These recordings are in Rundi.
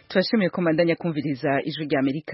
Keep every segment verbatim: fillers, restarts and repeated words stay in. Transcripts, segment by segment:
turashimiye ko mandanya kumviriza ijwi rya Amerika.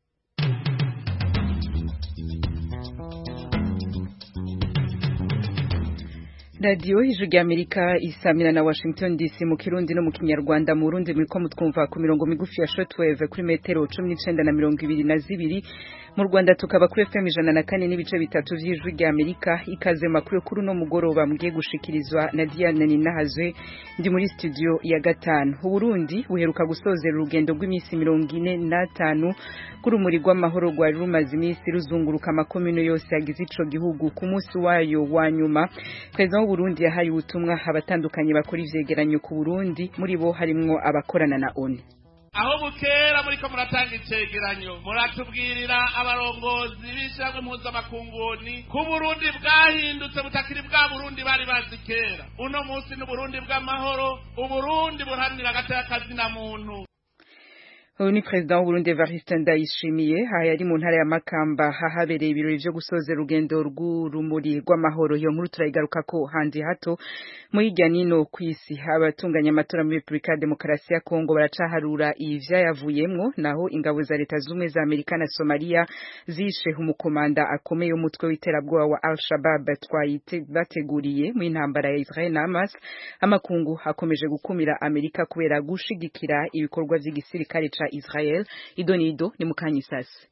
Radio ijwi rya Amerika isamira na Washington D C mu Kirundi no mu Kinyarwanda. Mu Burundi muriko mutwumva ku mirongo migufi ya shortwave kuri metero cumi n'icenda na mirongo ibiri na zibiri. Mu Rwanda tukaba kuri F M ijana na kane n'ibice bitatu vy'ijwi rya Amerika. Ikaze makuru kuri no mugoroba mugiye gushikirizwa na Diane Ninahazwe ndi muri studio ya gatanu. U Burundi buheruka gusozera urugendo rw'imisi mirongo ine na tanu kuri umuri rw'amahoro rwari rumaze imisi ruzunguruka amakomune yose yagize ico gihugu. Ku munsi wayo wa nyuma President Burundi yahaye ubutumwa abatandukanye bakora ivyegeranyo ku Burundi, muri bo harimwo abakorana na O N U. Aho bukera muriko muratanga icegeranyo muratubwirira abarongozi b'ishyirahamwe mpuzamakunguni ku Burundi bwahindutse butakiri bwa Burundi bari bazi kera. Uno munsi ni Burundi bw'amahoro, Uburundi buharanira agateka kazina muntu. Uyu ni President w'Uburundi Evariste Ndayishimiye aha yari mu ntara ya Makamba hahabereye ibirori vyo gusozera urugendo rw'urumuri rw'amahoro. Iyo nkuru turayigaruka ko handi hato mu hirya nino kw'isi. Abatunganya amatora muri Republika ya Demokarasi ya Kongo baracaharura ivyayavuyemwo, naho ingabo za leta z'ubumwe za Amerika na Somalia zishe umukomanda akomeye w'umutwe w'iterabwoba wa Al-Shabaab twayite bateguriye mu intambara ya Israel na Hamas. Amakungu hakomeje gukumira Amerika kubera gushigikira ibikorwa vy'igisirikare ca Israel. Idonido ni mukanyisasi.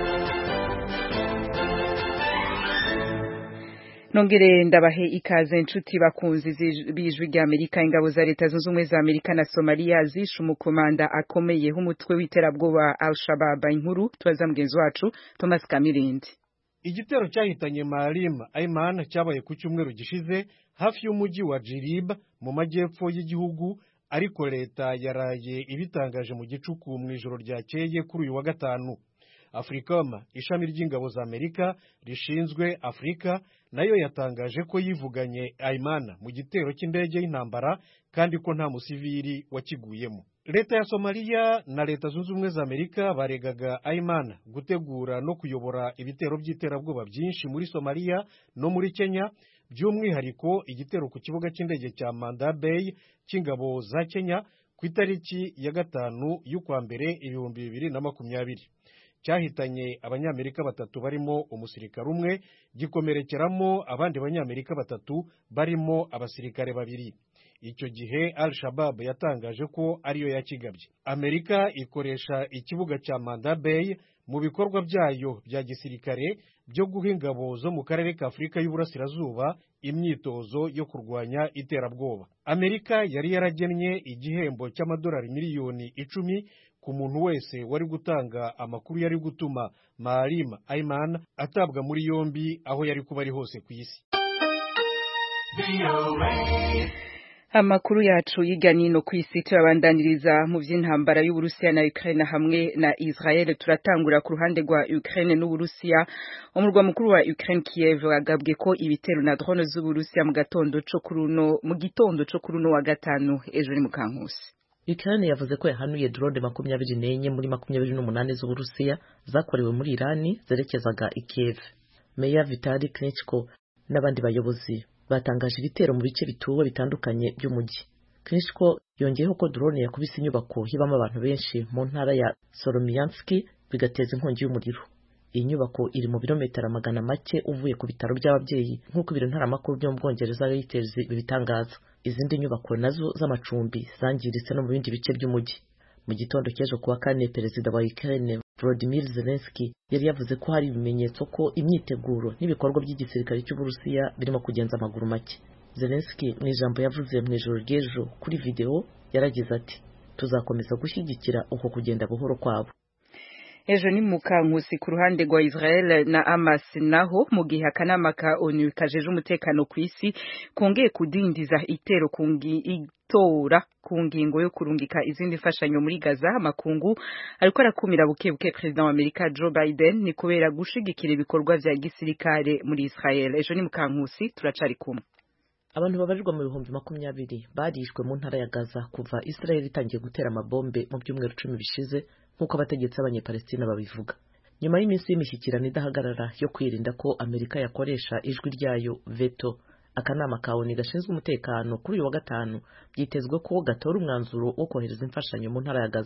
Nongere ndabahe ikaze nshuti bakunzi bijwi rya Amerika. Ingabo za leta zunze ubumwe za Amerika na Somalia zishe umukomanda akomeye w'umutwe w'iterabwoba Al-Shabaab. Inkuru tubaza mugenzi wacu Thomas Kamirindi. Igitero cyahitanye Maalim Ayman cyabaye ku cyumweru gishize hafi y'umujyi wa Jilib mu majyepfo y'igihugu, ariko leta yaraye ibitangaje mu gicuku mu ijoro ryakeye kuri uyu wa gatanu. Africom, ishami ry'ingabo za Amerika rishinzwe Afrika, nayo yatangaje ko yivuganye Ayman mu gitero cy'indege y'intambara kandi ko nta musivili wakiguyemo. Leta ya Somalia na leta zunze ubumwe za Amerika baregaga Ayman gutegura no kuyobora ibitero by'iterabwoba byinshi muri Somalia no muri Kenya, by'umwihariko igitero ku kibuga cy'indege cya Manda Bay cy'ingabo za Kenya ku itariki ya gatanu y'ukwa mbere ibihumbi bibiri na makumyabiri. Cyahitanye abanyamerika batatu barimo umusirikare umwe, gikomerekeramo abandi banyamerika batatu barimo abasirikare babiri. Icyo gihe Al-Shabaab yatangaje ko ariyo yakigabye. Amerika ikoresha ikibuga cya Manda Bay mu bikorwa byayo bya gisirikare byo guha ingabo zo mu karere ka Afurika y'Uburasirazuba imyitozo yo kurwanya iterabwoba. Amerika yari yaragennye igihembo cy'amadolari miliyoni icumi ku muntu wese wari gutanga amakuru yari gutuma Maalim Ayman atabwa muri yombi aho yari kuba ari hose ku isi. Amakuru yacu yiganino kw'isi turabandaniriza mu vy'intambara y'Uburusiya na Ukraine hamwe na Israel. Turatangura ku ruhande rwa Ukraine n'Uburusiya. Umurwa mukuru wa Ukraine Kiev wagabwe ko ibitero na drone z'Uburusiya mu gatondo co kuruno mu gitondo co kuruno wa gatanu ejo ni mukankusi. Ukraine yavuze ko yahanuye drone makumyabiri n'enye muri makumyabiri n'umunani z'Uburusiya zakorewe muri Irani zerekezaga i Kiev. Meya Vitali Klitschko n'abandi bayobozi batangaje ibitero mu bice bituwe bitandukanye by'umujyi. Klitschko yongeyeho ko drone yakubise inyubako hibamo abantu benshi mu ntara ya Solomiansk bigateza inkongi y'umuriro. Iyi nyubako iri mu birometero magana make uvuye ku bitaro by'ababyeyi nk'uko ibiro ntaramakuru byo mu Bwongereza Reuters bibitangaza. Izindi nyubako nazo z'amacumbi zangiritse no mu bindi bice by'umujyi. Mu gitondo cy'ejo kuwa kane perezida wa Ukraine Volodymyr Zelensky yari yavuze ko hari ibimenyetso ko imyiteguro n'ibikorwa by'igisirikare cy'Uburusiya birimo kugenza amaguru make. Zelensky mu ijambo yavuze mu ijoro ry'ejo kuri video yaragize ati tuzakomeza gushyigikira uko kugenda buhoro kwabo. Ejo ni mukankusi ku ruhande rwa Israel na Hamas, naho mu gihe akanama ka O N U kajeje umutekano ku isi kongeye kudindiza itero kungi itora ku ngingo yo kurungika izindi fashanyo muri Gaza. Amakungu ariko arakumira buke buke President wa Amerika Joe Biden ni kubera gushigikira ibikorwa vya gisirikare muri Israel. Ejo ni mukankusi turacari kumwe. Abantu babarirwa mu bihumbi makumyabiri barishwe mu ntara ya Gaza kuva Israel itangiye gutera amabombe mu byumweru cumi bishize, nk'uko abategetsi b'Abanyepalestina babivuga. Nyuma y'iminsi y'imishyikirano idahagarara yo kwirinda ko Amerika yakoresha ijwi ryayo veto, akanama ka O N U gashinzwe umutekano kuri uyu wa gatanu byitezwe ko gatora umwanzuro wo kohereza imfashanyo mu ntara ya Gaza.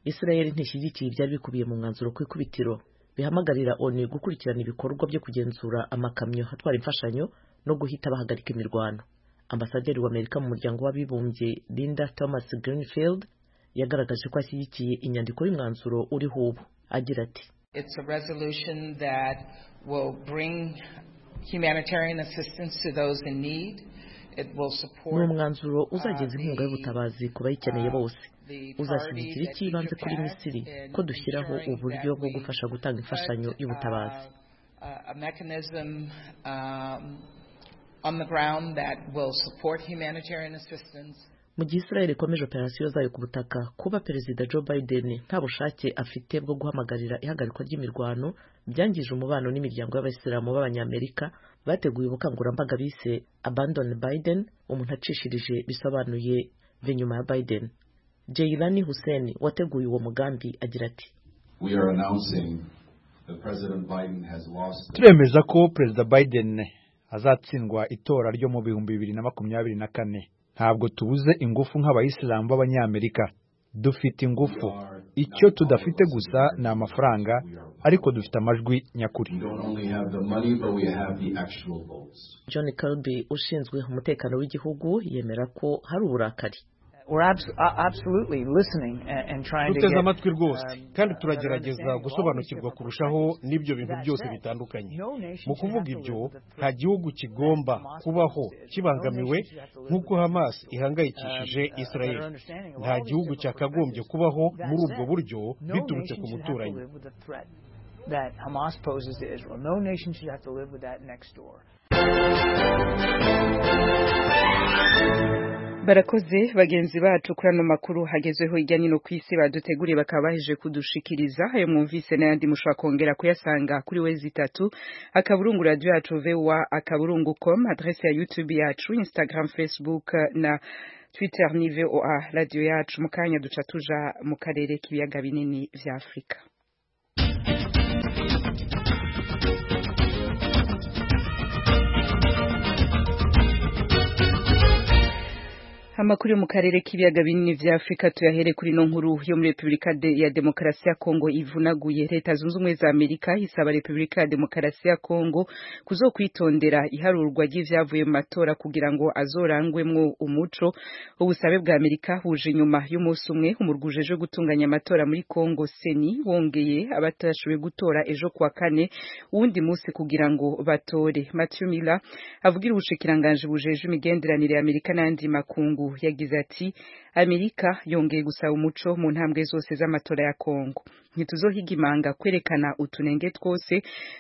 Israel ntishyigikiye ibyari bikubiye mu mwanzuro ku ikubitiro bihamagarira ONU gukurikirana ibikorwa byo kugenzura amakamyo atwara imfashanyo no guhita bahagarika imirwano. Ambasaderi wa Amerika mu muryango w'abibumbye Linda Thomas Greenfield yagaragaje ko ashyigikiye inyandiko y'umwanzuro uriho ubu, agira ati It's a resolution that will bring humanitarian assistance to those in need. It will support ni umwanzuro uzageza inkunga y'ubutabazi ku bayikeneye bose. Uzashyigikira ikibanze kuri Misiri ko dushyiraho uburyo bwo gufasha gutanga imfashanyo y'ubutabazi. A mechanism um, on the ground that will support humanitarian assistance. Mu gihe Israel ikomeje operasiyo zayo ku butaka, kuba Perezida Joe Biden nta bushake afite bwo guhamagarira ihagarikwa ry'imirwano byangije umubano n'imiryango y'Abayisilamu b'Abanyamerika bateguye ubukangurambaga bise Abandon Biden, umuntu acishirije bisobanuye ve nyuma ya Biden. Jailani Hussein wateguye uwo mugambi agira ati We are announcing that President Biden has lost. Turemeza ko Perezida Biden azatsindwa itora ryo mu bihumbi bibiri na makumyabiri na kane. Ntabwo tubuze ingufu nk'Abayisilamu b'Abanyamerika. Dufite ingufu. Icyo tudafite gusa ni amafaranga, ariko dufite amajwi nyakuri. John Kirby ushinzwe umutekano w'igihugu yemera ko hari uburakari. We're absolutely listening and trying to get. Duteze amatwi rwose kandi turagerageza gusobanukirwa kurushaho n'ibyo bintu byose bitandukanye. Mu kuvuga ibyo, nta gihugu kigomba kubaho kibangamiwe nk'uko Hamas ihangayikishije Israel. Nta gihugu cyakagombye kubaho muri ubwo buryo biturutse ku muturanyi. That Hamas poses to Israel. No nation should have to live with that next door. Barakoze bagenzi bacu kuri ano makuru hagezweho hirya no ku isi baduteguriye bakaba baheje kudushikiriza. Ayo mwumvise n'ayandi mushobora kongera kuyasanga kuri wezi itatu akaburungu radio yacu V O A akaburungu com, adresse ya YouTube yacu, Instagram, Facebook na Twitter ni V O A radio yacu. Mukanya duca tuja mu karere k'ibiyaga binini vya Afrika. Amakuru mu karere k'ibiyaga binini vya Afrika tuyahere kuri no nkuru yo muri Republika de ya Demokarasi ya Kongo ivunaguye. Leta zunze ubumwe za Amerika isaba Republika ya Demokarasi ya Kongo kuzokwitondera iharurwa ry'ivyavuye mu matora kugira ngo azorangwemwo umuco. Ubusabe bwa Amerika buje inyuma y'umunsi umwe umurgujeje gutunganya amatora muri Kongo Seni wongeye abatashoboye gutora ejo kwa kane uwundi munsi kugira ngo batore. Matthew Miller avugira ubushikiranganje bujeje imigenderanire ya Amerika n'andi makungu yagize ati Amerika yongeye gusaba umuco mu ntambwe zose z'amatora ya Kongo. Ntituzohiga imanga kwerekana utunenge twose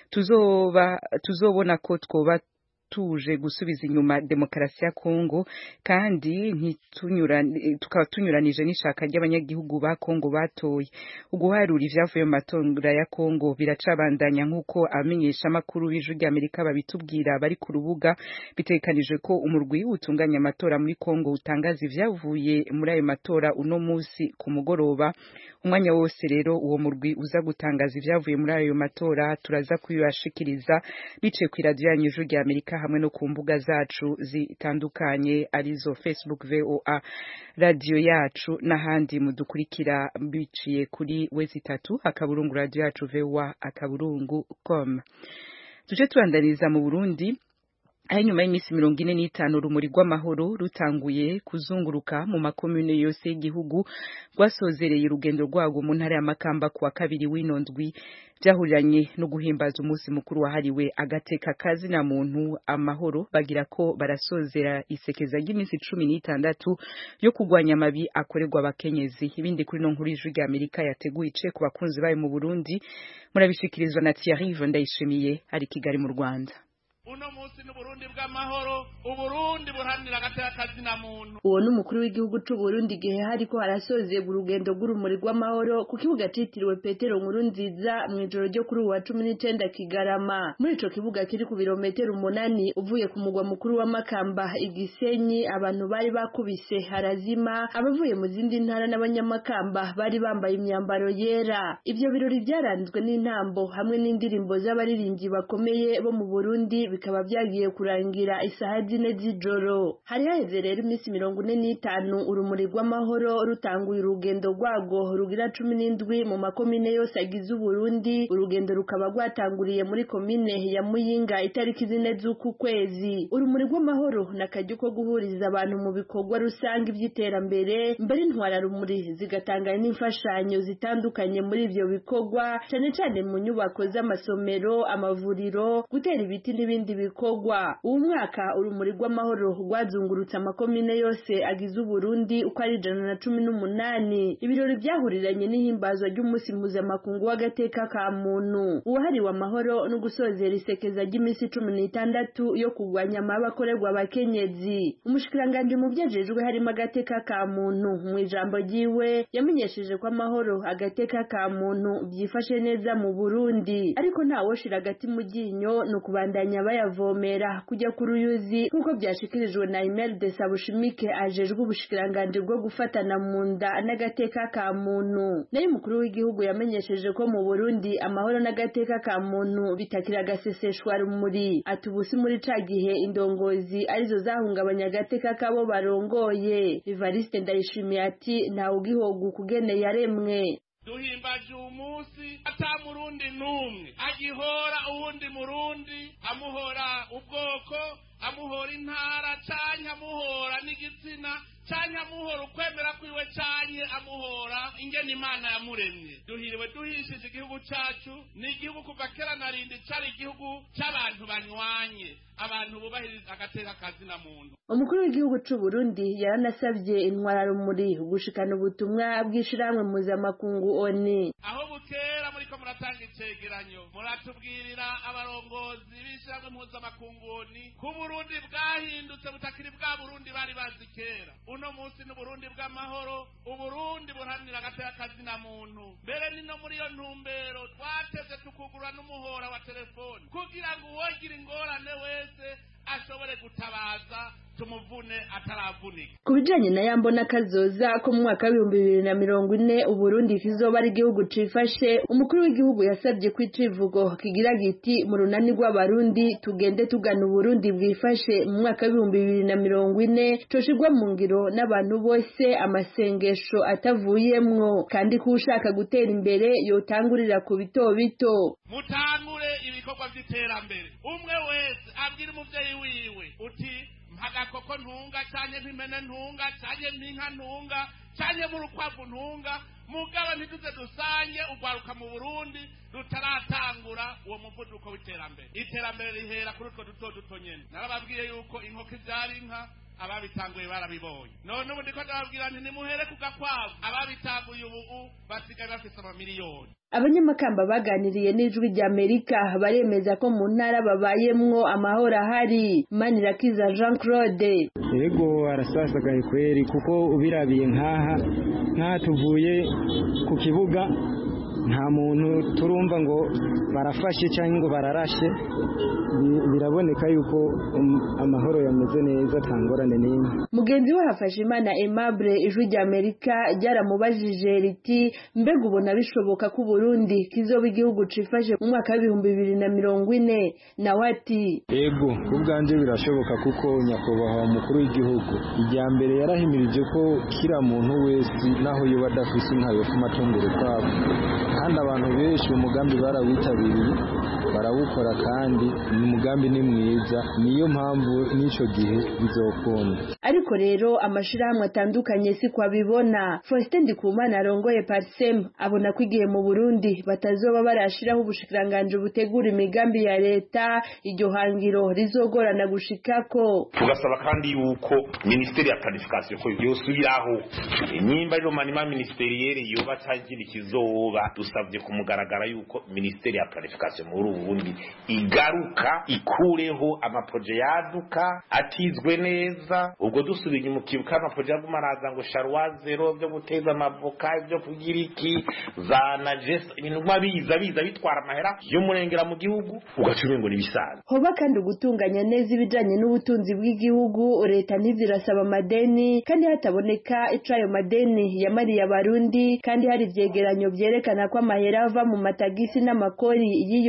tuzoba tuzobona ko twoba tuje gusubiza inyuma demokarasi ya Kongo kandi ntitunyura tukaba tunyuranije n'ishaka ry'abanyagihugu ba Kongo batoye. Uguharura ivyavuye mu matora ya Kongo biracabandanya nk'uko amenyesha makuru b'ijwi ry'Amerika babitubwira bari ku rubuga. Bitekanijwe ko umurwi utunganya amatora muri Kongo utangaza ivyavuye muri ayo matora uno munsi ku mugoroba. Umwanya wose rero uwo murwi uza gutangaza ivyavuye muri ayo matora turaza kuyashikiriza bice ku radio yanyu ijwi ry'Amerika hamwe no ku mbuga zacu zitandukanye arizo Facebook V O A radio yacu n'ahandi mudukurikira biciye kuri wezi itatu akaburungu radio yacu V O A akaburungu com. Tuje turandaniza mu Burundi aho nyuma y'imisi mirongo ine n'itanu urumuri rw'amahoro rutanguye kuzunguruka mu makomune yose y'igihugu rwasozereye urugendo rwago mu ntara ya Makamba kuwa kabiri w'inondwi byahuriranye no guhimbaza umunsi mukuru wahariwe agateka kazi na muntu amahoro. Bagira ko barasozera isekeza ry'iminsi cumi n'itandatu yo kugwanya amabi akorerwa abakenyezi. Ibindi kuri no nkuru y'ijwi ry'Amerika yateguye ice ku bakunzi bayo mu Burundi murabishikirizwa na Thierry Ndayishimiye ari Kigali mu Rwanda. Uno munsi n'Uburundi bw'amahoro, Uburundi buharanira agateka kazi na muntu. Uwo n'umukuru w'igihugu c'u Burundi gihe hariko harasozeye urugendo rw'urumuri rw'amahoro ku kibuga citiriwe Petero Nkurunziza mu ijoro ryo kuri uwa cumi n'icenda Kigarama. Muri ico kibuga kiri ku birometero umunani uvuye ku mugwa mukuru wa Makamba Igisenyi, abantu bari bakubise harazima, abavuye mu zindi ntara n'abanyamakamba bari bambaye imyambaro yera. Ivyo birori byaranzwe n'intambo hamwe n'indirimbo z'abaririmbyi bakomeye bo mu Burundi bikaba byagiye kurangira isaha zine z'ijoro. Hari haheze rero iminsi mirongo ine n'itanu urumuri rw'amahoro rutanguye urugendo rwago rugira cumi n'indwi mu makomine yose agize Uburundi. Urugendo rukaba rwatanguriye muri komine ya Muyinga itariki zine z'uku kwezi. Urumuri rw'amahoro nakaryo ko guhuriza abantu mu bikorwa rusange by'iterambere, mbere intwara rumuri zigatanga n'imfashanyo zitandukanye muri ivyo bikorwa, cyane cyane mu nyubako z'amasomero, amavuriro, gutera ibiti n'ibindi bikorwa. Uwo mwaka urumuri rw'amahoro rwazungurutse amakomine yose agize Uburundi uko ari ijana na cumi n'umunani. Ibirori byahuriranye n'ihimbazwa ry'umunsi mpuzamakungu w'agateka ka muntu uwahariwe amahoro no gusozera isekeza ry'iminsi cumi n'itandatu yo kurwanya amabi akorerwa abakenyezi. Umushikiranganje mu byejejwe harimo agateka ka muntu mu ijambo ryiwe yamenyesheje ko amahoro agateka ka muntu byifashe neza mu Burundi, ariko nta woshira agati mu ryinyo no kubandanya bayavomera kujya ku ruyuzi nk'uko byashikirijwe na Imelda Sabushimike ajejwe ubushikiranganje bwo gufatana mu nda n'agateka ka muntu. Nayo umukuru w'igihugu yamenyesheje ko mu Burundi amahoro n'agateka ka muntu bitakira agaseseshwa rumuri. Ati ubusi muri ca gihe indongozi arizo zahungabanya agateka kabo barongoye. Evariste Ndayishimiye ati ntawe ugihoga kugene yaremwe. Duhimbaje umunsi ata murundi numwe agihora uwundi murundi, amuhora ubwoko, amuhora intara, canke amuhora n'igitsina, canke amuhora ukwemera kwiwe, canke amuhora ingene Imana yamuremye. Duhiriwe duhishije igihugu cacu, ni igihugu kuva kera na rindi cari igihugu c'abantu banywanye, abantu bubahiriza agateka kazina muntu. Umukuru w'igihugu c'u Burundi yaranasavye intwara rumuri gushikana ubutumwa bw'ishirahamwe mpuzamakungu O N U. Aho bukera muriko muratanga icegeranyo muratubwirira abarongozi b'ishirahamwe mpuzamakungu O N U ko Burundi bwahindutse butakiri bwa Burundi bari bazi kera. Uno munsi n'Uburundi bw'amahoro, Uburundi buharanira agateka kazina muntu. Mbere nino muri iyo ntumbero twateze tukugura n'umuhora wa telefoni kugira ngo uwogira ingorane wese ashobore gutabaza tumuvune ataravunika. Kubijanye na yambona kazoza ko mu mwaka w'ibihumbi bibiri na mirongo ine Uburundi kizoba ari igihugu cifashe, umukuru w'igihugu yasabye ko icivugo kigira giti mu runani rw'abarundi tugende tugana Uburundi bwifashe mu mwaka w'ibihumbi bibiri na mirongo ine coshirwa mu ngiro n'abantu bose, amasengesho atavuyemwo, kandi ko ushaka gutera imbere yotangurira ku bito bito. Mutangure ibikorwa by'iterambere, umwe wese abwira umuvyeyi wiwe uti agakoko ntunga, canke mpimene ntunga, canke mpinka ntunga, canke mu rukwavu ntunga, mugabo ntituze dusange ugwaruka mu Burundi rutaratangura uwo muvuduko w'iterambere. Iterambere rihera kuri utwo duto duto nyene. Narababwiye yuko inkoko ivyara inka, ababitanguye barabibonye. None ubu ndiko ndababwira nti nimuhere ku gakwavu, ababitanguye ubu basigaye bafise amamiliyoni. Abanyamakamba baganiriye n'ijwi rya Amerika baremeza ko mu ntara babayemwo amahoro ahari. Manirakiza Jean Claude: yego arasasagaye kweri, kuko ubirabiye nkaha nkaha tuvuye ku kibuga nta muntu turumva ngo barafashe cyangwa ngo bararashe. Biraboneka yuko amahoro yameze neza, tangorane n'imwe. Mugenzi we Hafashimana Aimable ijwi rya Amerika ryaramubajije riti mbega ubona bishoboka ko Burundi kizoba igihugu cifashe mu mwaka w'ibihumbi bibiri na mirongo ine? Nawe ati yego kubwanje birashoboka, kuko nyakubahwa umukuru w'igihugu ijya mbere yarahimirije ko kira muntu wese naho yoba adafise inka yo kumatunguru kwabo, kandi abantu benshi umugambi barawitabiriye barawukora, kandi umugambi ni mwiza, niyo mpamvu n'ico gihe bizokunda. Ariko rero amashirahamwe atandukanye si kwa bibona. Faustin Ndikumana arongoye Parsem abona ko igihe mu Burundi batazoba barashiraho ubushikiranganje butegura imigambi ya leta, iryo hangiro rizogorana gushikako. Tugasaba kandi yuko Ministeri ya Planification ko yosubiraho nyimba ryo manima ministeriere yoba tagira kizoba. Dusabye kumugaragara yuko Ministeri ya Planification mu Burundi igaruka ikureho amaproje yaduka atizwe neza. Ubwo dusubinye mu kibuka amaproje agumaraza ngo sharwa zero byo guteza amavoka, byo kugira iki za najes ibintu biza biza bitwara amahera yo murengera mu gihugu, ugacube ngo nibisaza. Hoba kandi gutunganya neza ibijanye n'ubutunzi bw'igihugu, leta ntizirasaba amadeni kandi hataboneka ico ayo madeni yamariye abarundi, kandi hari ivyegeranyo vyerekana ko amahera ava mu matagisi n'amakori yiyongereye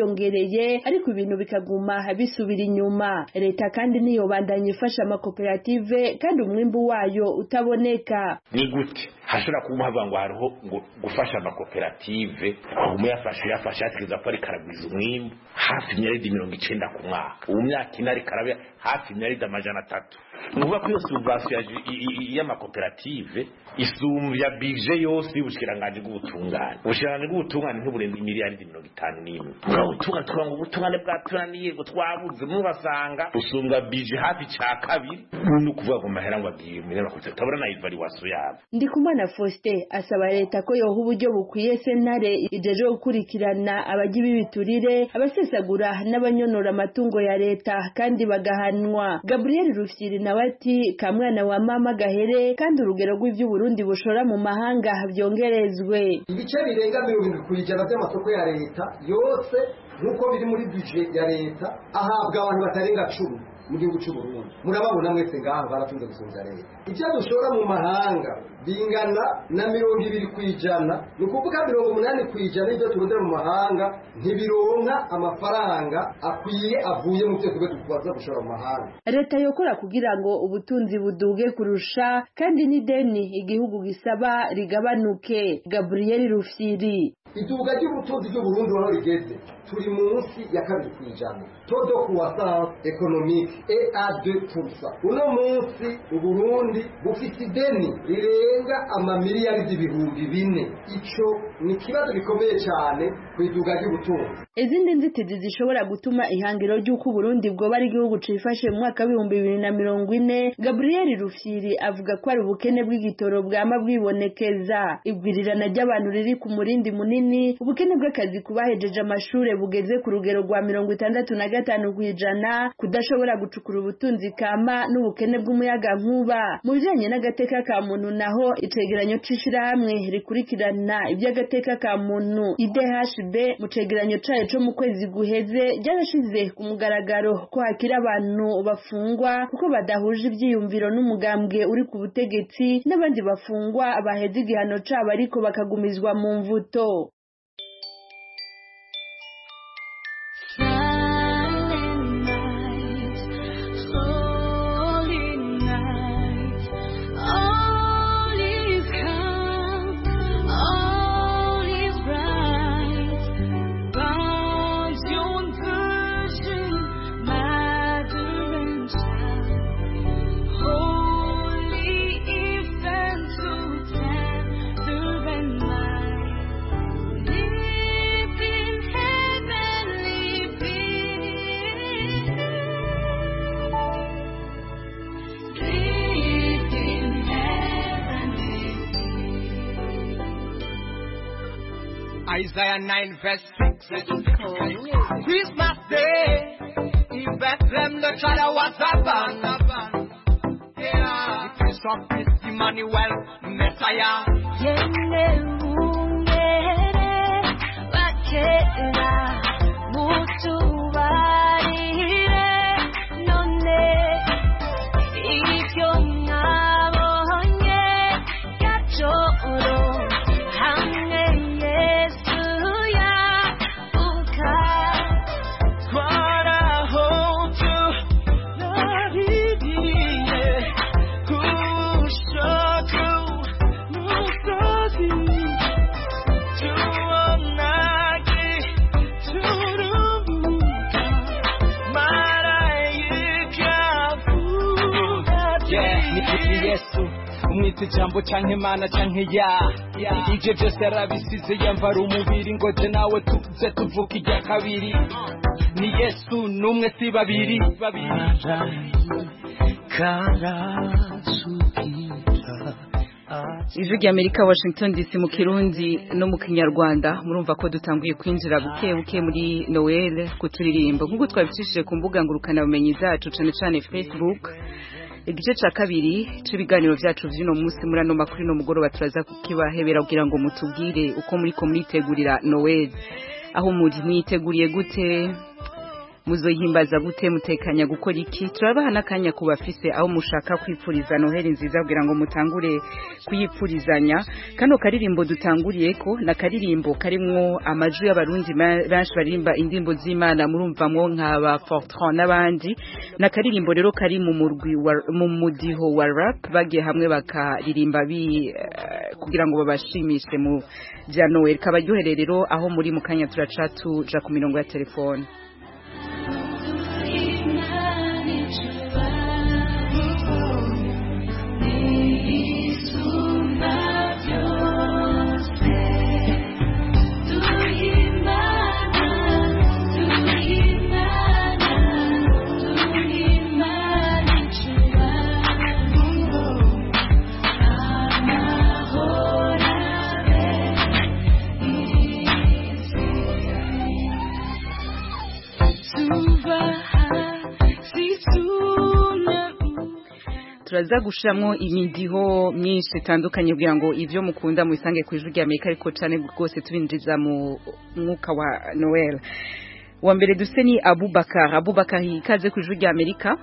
biyongereye ariko ibintu bikaguma bisubira inyuma. Leta kandi niyo bandanye ifasha amakoperative kandi umwimbu wayo utaboneka. Ni gute hashobora kuba havuga ngo hariho ngo gufasha amakoperative umwe yafashe yafashe atigeza ko ari karagwiza umwimbu hafi miliyari mirongo icenda ku mwaka, ubu myaka ine ari karabe hafi miliyari amajana atatu. Nuvuga ko iyo subvention y'amakoperative isumbya budget yose y'ubushikiranganje bw'ubutungane. Ubushikiranganje bw'ubutungane ntuburenze miliyari mirongo itanu n'imwe. Ubutungane turango ubutungane bwaturaniye ngo twabuze mubasanga usumbwa budget hafi ca kabiri no kuvuga ngo mahera ngo agiye miliyari bakutse tabura na evaluation yabo. Ndikumana Faustin asaba leta ko yoha uburyo bukwiye sentare ijeje gukurikirana abagibi biturire abasesagura n'abanyonora amatungo ya leta kandi bagahanwa. Gabriel Rufyiri nawe ati kamwana wa mama gahere kandi urugero rw'ivyo Burundi bushora mu mahanga byongerezwe. Ibice birenga mirongo irindwi kw'ijana by'amasoko ya leta yose nkuko biri muri budget ya leta ahabwa abantu batarenga cumi mu gihugu cy'u Burundi. Murababona mwese ngaha baratunze gusonza leta. Ibyo dushora mu mahanga bingana na mirongo ibiri kw'ijana, ni ukuvuga mirongo umunani kw'ijana ibyo turondera mu mahanga ntibironka amafaranga akwiye avuye mu byo tube tubaza gushora mu mahanga. Leta yokora kugira ngo ubutunzi buduge kurusha kandi n'ideni igihugu gisaba rigabanuke. Gabriel Rufyiri iduga ry'ubutunzi bw'u Burundi aho rigeze turi munsi ya kabiri kw'ijana. Todo croissance économique est à deux pour cent. Uno munsi u Burundi bufite ideni rirenga amamiliyari y'ibihumbi bine. Ico ni kibazo gikomeye cyane ku iduga ry'ubutunzi. Izindi nzitizi zishobora gutuma ihangiro ry'uko Burundi bwo bari igihugu cifashe mu mwaka w'ibihumbi bibiri na mirongo ine, Gabriel Rufyiri avuga ko ari ubukene bw'igitoro bwama bwibonekeza, ibwirirana ry'abantu riri ku murindi munini, ubukene bw'akazi kubahejeje amashure bugeze ku rugero rwa mirongo itandatu na gatanu kw'ijana, kudashobora gucukura ubutunzi kama n'ubukene bw'umuyaga nkuba. Mu bijanye n'agateka ka muntu naho icegeranyo c'ishirahamwe rikurikirana iby'agateka ka muntu I D H B mu cegeranyo cayo co mu kwezi guheze ryarashize ku mugaragaro ko hakira abantu bafungwa kuko badahuje ivyiyumviro n'umugambwe uri ku butegetsi n'abandi bafungwa baheze igihano cabo ariko bakagumizwa mu mvuto. Isaiah nine verse six. Christmas Day, in Bethlehem the child was born. Yeah, the Prince of Peace, Emmanuel, Messiah. umwite jambo canke mana canke ya ije byose arabisize yamvara umubiri ngo je nawe tuze tuvuka ijya kabiri ni Yesu numwe si babiri babiri Ijwi ry'Amerika Washington D C mu Kirundi no mu Kinyarwanda. Murumva ko dutanguye kwinjira buke buke muri Noel kuturirimba nk'uko twabicishije ku mbuga ngurukana bumenyi zacu cane cane Facebook. Igice ca kabiri c'ibiganiro vyacu vy'ino munsi muri ano makuru no mugoroba turaza kukibahebera kugira ngo mutubwire uko muri ko muritegurira Noel, aho muri mwiteguriye gute, muzohimbaza gute mutekanya gukora iki turabaha n'akanya kubafise aho mushaka kwipfuriza Noheli nziza kugira ngo mutangure kuyipfurizanya kano karirimbo dutanguriye ko na karirimbo karimwo amajwi y'abarundi benshi barimba indimbo z'Imana murumvamwo nk'aba Fortran n'abandi na karirimbo rero kari mu murwi mu mudiho wa rap bagiye hamwe bakaririmba bi uh, kugira ngo babashimishe mu bya Noel kabaryohere rero aho muri mu kanya turaca tuja ku mirongo ya telefone turaza gushiramwo imidiho myinshi itandukanye kugira ngo ivyo mukunda mubisange ku ijwi rya Amerika ariko cane rwose tubinjiza mu mwuka wa Noel wa mbere duse ni Abubakar Abubakar ikaze ku ijwi rya Amerika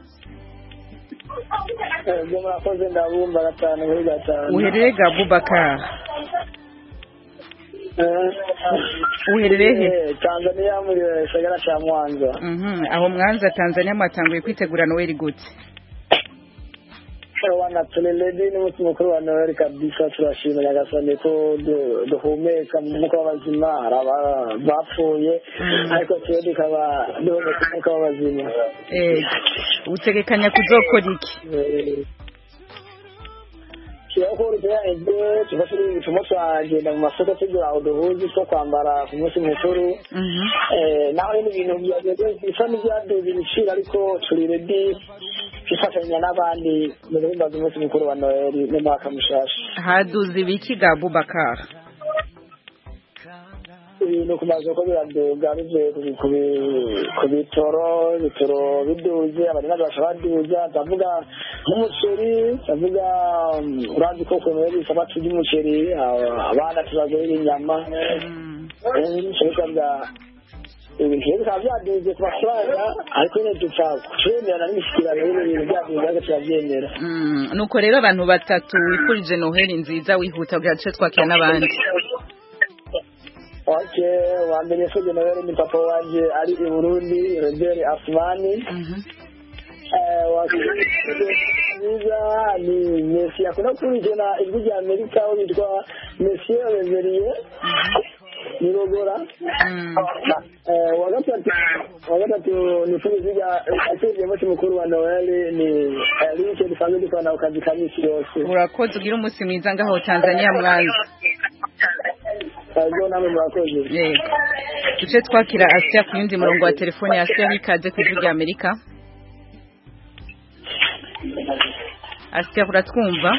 uherereye ga Abubakar uherereye Tanzania muri sagara cha Mwanza mhm aho Mwanza Tanzania mwatanguye kwitegura Noel gute wana tuleledi ni mutu mukuru wa Noel kabisa turashima nyagasani ko duhumeka muko wabazima araba bapfuye ariko twede kaba duhumeka wabazima eh utegekanya kuzokora iki Kiako rya ende tubashiri tumoso agenda mu masoko tugura uduhuzi two kwambara ku munsi mukuru eh naho ni ibintu byageze isoni byaduze ibiciro ariko turi ready kifatanya n'abandi mu gahunda z'umunsi mukuru wa Noel n'umwaka mushasha haduze ibiki ga Abubakar ibintu kumaze ko biraduga bivuye ku bitoro bitoro biduze abana bashobora ndavuga nk'umuceri ndavuga urazi ko Noel isaba tuzi umuceri abana tubagera inyama eh ibintu bikaba byaduze ku mafaranga ariko nyine dupfa kwemera n'imishikirano y'ibintu byaduze ariko turabyemera nuko rero abantu batatu wifurije Noheli nziza wihuta kugira duce twakira n'abandi okay wambere yasubye Noheli ni papa wanje ari i Burundi Robert Asmani eh wakiza ni Messi akuna kurijena ijwi rya Amerika aho bitwa Messi Reverie nirogora eh wagatatu wagatatu ni fuziga ateje mu mukuru wa Noel ni rike difamili kwa na ukazi kamisi yose urakoze ugira umunsi mwiza ngaho Tanzania Mwanza ayo namwe murakoze eh tuce twakira Asia ku yundi murongo wa telefone ya Asia ikaze ku ijwi rya Amerika Asia uratwumva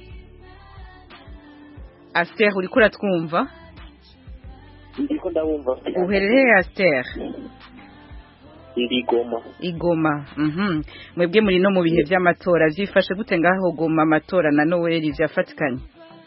Asia uri kura twumva ndiko ndabumva uherereye Aster ndi Goma Igoma mhm mwebwe muri no mu bihe by'amatora vyifashe gute ngaho Goma amatora na Noel vyafatikanye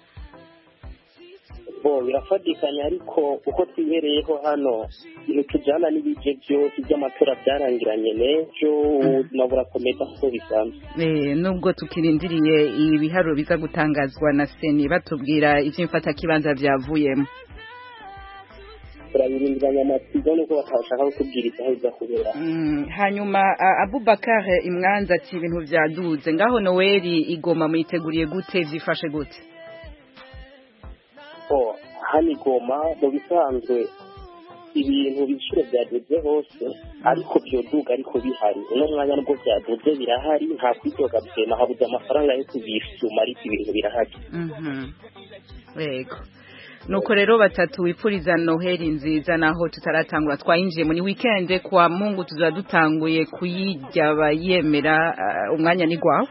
bo birafatikanye ariko uko twihereyeho hano iyo tujana n'ibije byose by'amatora byarangiranye n'ejo ubuzima burakomeza ko bisanzwe eh nubwo tukirindiriye ibiharo biza gutangazwa na Seni batubwira ivy'imfata kibanza vyavuyemo turabirindanya amatizo nuko batashaka kutubwira icyaho biza kubera hanyuma Abubakar imwanza ati ibintu vyaduze ngaho Noel Igoma muyiteguriye gute vyifashe gute oh hani Goma mu bisanzwe ibintu biciro byaduze hose ariko byoduga ariko bihari uno mwanya nubwo byaduze birahari nta kwitoga bwema habuze amafaranga yo kubisuma ariko ibintu birahari mhm yego nuko rero batatu wipfuriza Noheli nziza naho tutaratangura twayinjiye muri weekend kwa Mungu tuzadutanguye kuyijya bayemera uh, umwanya ni gwawe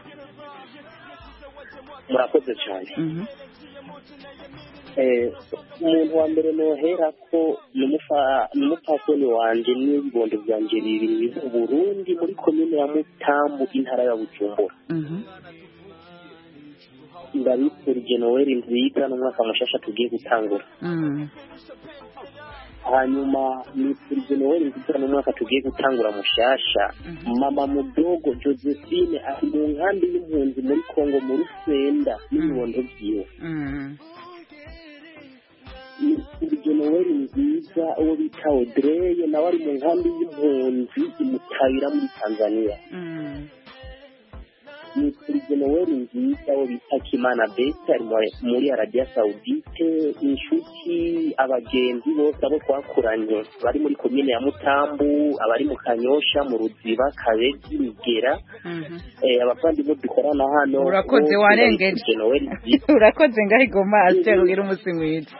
murakoze cyane mhm eh umuntu wa mbere nohera ko n'umupasoni wanje n'ibibondo byanje bibiri mu Burundi muri komine ya Mutambu intara ya Bujumbura mhm ndabipfurije Noel nziza n'umwaka mushasha tugiye gutangura mhm hanyuma nifurije Noel nziza mu mwaka tugiye gutangura mushasha. Mama mudogo Josephine ari mu nkambi y'impunzi muri Kongo mu Rusenda n'ibibondo byiwe. Nifurije Noel nziza uwo bita Audrey nawe ari mu nkambi y'impunzi imutabira muri Tanzania. Nifurije Noel nziza uwo bita Kimana Besa ari muri Arabia Saudite, inshuti abagenzi bose abo twakuranye bari muri komine ya Mutambu, abari mu Kanyosha, mu Ruziba, Kabezi, Migera, eh abavandimwe dukorana hano. Urakoze warengeje urakoze ngaho Igoma aterugira umusi mwiza.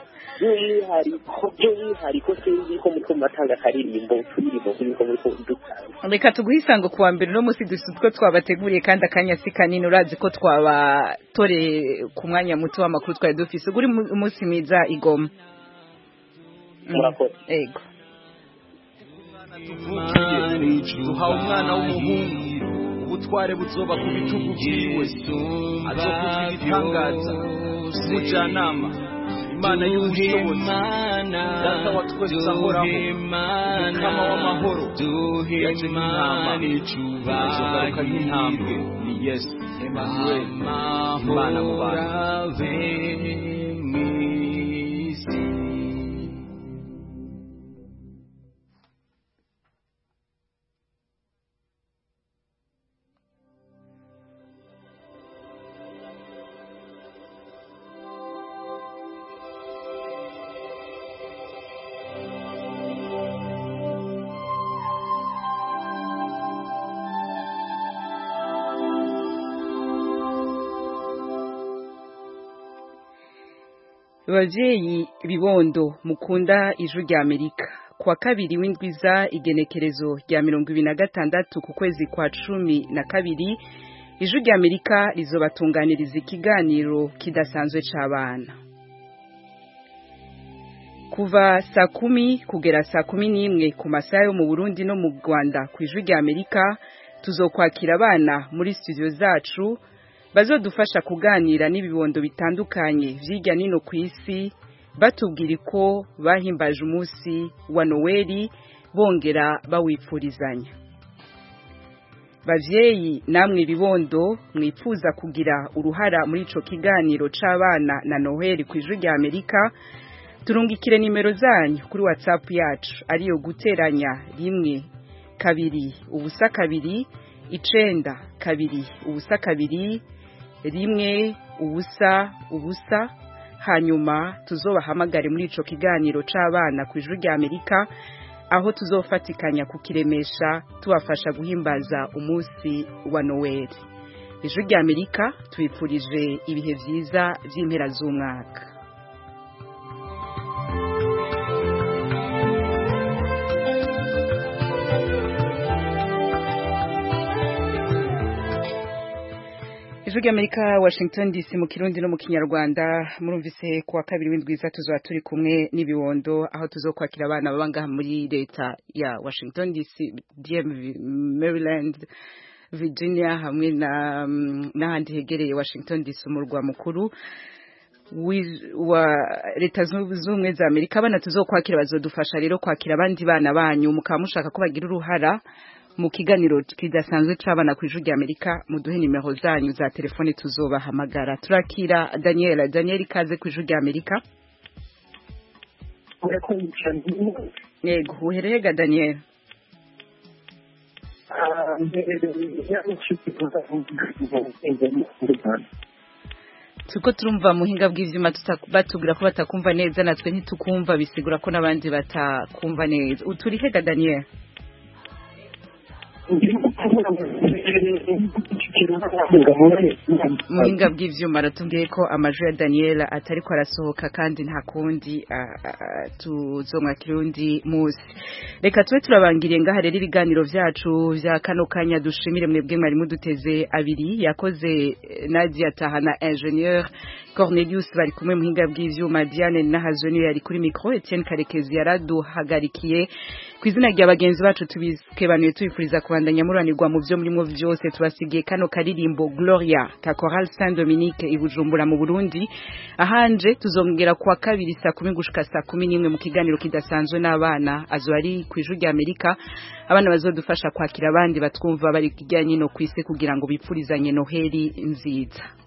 hariko sinzi ko muko matanga karirimbo turirimbo kuko muko dutanga. Reka tuguhisango kuwa mbere no musi dusutwe twabateguriye kandi akanya si kanini urazi ko twabatore ku mwanya muto w'amakuru twari dufise uguri umusi mwiza Igoma. Murakoze. Ego. Duha umwana w'umuhungu ubutware buzoba ku bitugu byiwe azokugira itangaza umujanama Imana y'ubushobozi data wa twese ahoraho kama w'amahoro yaje nk'intama azogaruka nk'intambwe ni Yesu Emmanuel Imana mu bantu. Bavyeyi bibondo mukunda ijuru rya Amerika kwa kabiri w'indwiza igenekerezo rya mirongo ibiri na gatandatu ku kwezi kwa cumi na kabiri ijuru rya Amerika rizobatunganiriza ikiganiro kidasanzwe c'abana kuva saa kumi kugera saa kumi n'imwe ku masaha yo mu Burundi no mu Rwanda ku ijuru rya Amerika tuzokwakira abana muri studio zacu bazodufasha kuganira n'ibibondo bitandukanye vy'irya nino kw'isi batubwira ko bahimbaje umunsi wa Noeli bongera bawipfurizanya. Bavyeyi namwe bibondo mwipfuza kugira uruhara muri ico kiganiro c'abana na Noeli kw'ijuru rya Amerika turungikire nimero zanyu kuri WhatsApp yacu ariyo guteranya rimwe kabiri ubusa kabiri icenda kabiri ubusa kabiri rimwe ubusa ubusa hanyuma tuzobahamagare muri ico kiganiro c'abana ku ijuru rya Amerika aho tuzofatikanya kukiremesha tubafasha guhimbaza umunsi wa Noel. Ijuru rya Amerika twipfurije ibihe vyiza vy'impera z'umwaka. Ijuru Amerika Washington D C mu Kirundi no mu Kinyarwanda murumvise kuwa kabiri w'indwiza tuzoba turi kumwe n'ibibondo aho tuzokwakira abana babanga muri leta ya Washington D C, D M V, Maryland, Virginia hamwe na n'ahandi hegereye Washington D C umurwa mukuru wa leta z'ubumwe za Amerika. Abana tuzokwakira bazodufasha rero kwakira abandi bana banyu mukaba mushaka ko bagira uruhara mu kiganiro kidasanzwe c'abana ku ijuru rya Amerika muduhe nimero zanyu za telefone tuzobahamagara. Turakira Daniel. Daniel ikaze ku ijuru rya Amerika. Yego uherehega Daniel. Tuko turumva muhinga bw'ivyuma batubwira ko batakumva neza natwe ntitukumva bisigura ko nabandi batakumva neza. Uturihega Daniel. Muhinga bw'ivyuma aratubwiye ko amajwi ya Daniel atariko arasohoka kandi nta kundi tuzomwakira undi musi. Reka tube turabangiriye ngaha rero ibiganiro vyacu vya kano kanya. Dushimire mwebwe mwari muduteze abiri yakoze Nadia Tahana ingénieur, Cornelius bari kumwe muhinga bw'ivyuma, Diane Nahazoni yari kuri micro, Etienne Karekezi yaraduhagarikiye. kwizina rya bagenzi bacu tubikebanuye tubifuriza kubandanya muranirwa mu byo murimo byose tubasigiye kano karirimbo Gloria ka Chorale Saint Dominique i Bujumbura mu Burundi ahanje tuzongera kwa kabiri saa kumi gushika saa kumi n'imwe mu kiganiro kidasanzwe n'abana azwari kwijuru rya Amerika abana bazodufasha kwakira abandi batwumva bari kijyanye no kwise kugira ngo bipfurizanye Noheli nziza